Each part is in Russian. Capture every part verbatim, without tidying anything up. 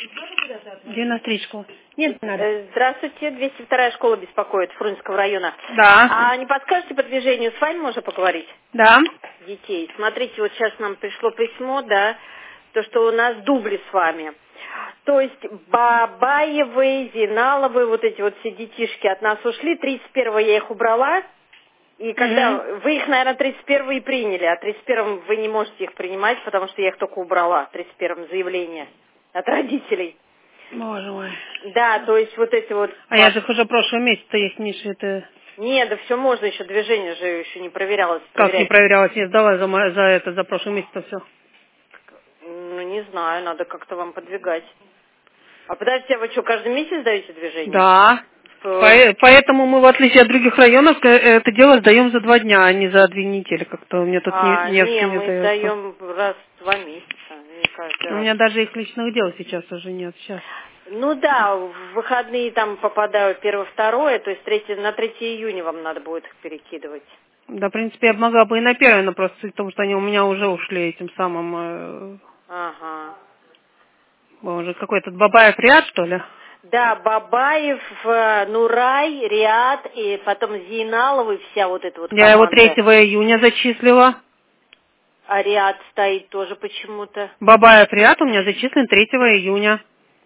Где на стрижку? Нет, не надо. Э, Здравствуйте, двести вторая школа беспокоит, Фрунзенского района. Да. А не подскажете по движению, с вами можно поговорить? Да. Детей. Смотрите, вот сейчас нам пришло письмо, да, то, что у нас дубли с вами. То есть Бабаевы, Зиналовы, вот эти вот все детишки от нас ушли, тридцать первого я их убрала. И когда Мгм. вы их, наверное, тридцать первого и приняли, а тридцать первого вы не можете их принимать, потому что я их только убрала, тридцать первом заявление от родителей. Боже мой. Да, то есть вот эти вот... А я же уже прошлого месяца их не это... Нет, да все можно, еще движение же еще не проверялось. Как не Проверять. проверялась? Не сдала за, мо- за это, за прошлый месяц все. Ну, не знаю, надо как-то вам подвигать. А подождите, а вы что, каждый месяц даете движение? Да. Э, По- Поэтому мы, в отличие от других районов, э, это дело сдаем за два дня, а не за две недели. Как-то у меня тут не, А, Невский не, не мы дается. сдаем раз в два месяца, не каждый У раз. меня даже их личных дел сейчас уже нет. Сейчас. Ну да, в выходные там попадаю первое-второе, то есть третье, на третье июня вам надо будет их перекидывать. Да, в принципе, я бы могла бы и на первое, но просто суть в том, что они у меня уже ушли этим самым... э, Ага. Боже, какой тут Бабаев Риад, что ли? Да, Бабаев, э, Нурай, Риад и потом Зейналова и вся вот эта вот Я его команда. третьего июня зачислила. А Риад стоит тоже почему-то. Бабаев Риад у меня зачислен третьего июня.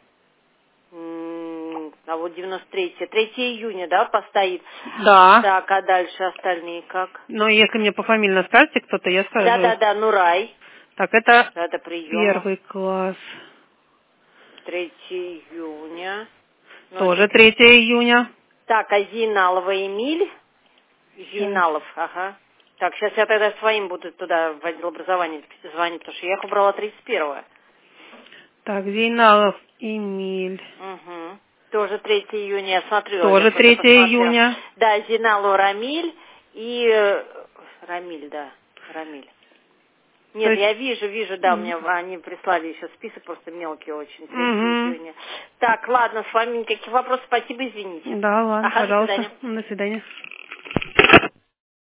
М, А вот девяносто третье. третьего июня, да, постоит? Да. Так, а дальше остальные как? Но если мне пофамильно скажете кто-то, я скажу. Да-да-да, Нурай. Так, это Дата приема. первый класс. третьего июня. Ну, Тоже это... третьего июня. Так, а Зейналова Эмиль? Сейчас. Зейналов, ага. Так, сейчас я тогда своим буду туда в отдел образования звонить, потому что я их убрала тридцать первого. Так, Зейналов Эмиль. Угу. Тоже третьего июня я смотрела, Тоже сейчас вот я третьего посмотрела. июня. Да, Зейналов Рамиль и... э, Рамиль, да, Рамиль. То Нет, есть... я вижу, вижу, да, мне они прислали еще список, просто мелкий очень, третьего Угу. июня. Так, ладно, с вами никаких вопросов, спасибо, извините. Да, ладно, Ага, до пожалуйста. свидания. До свидания.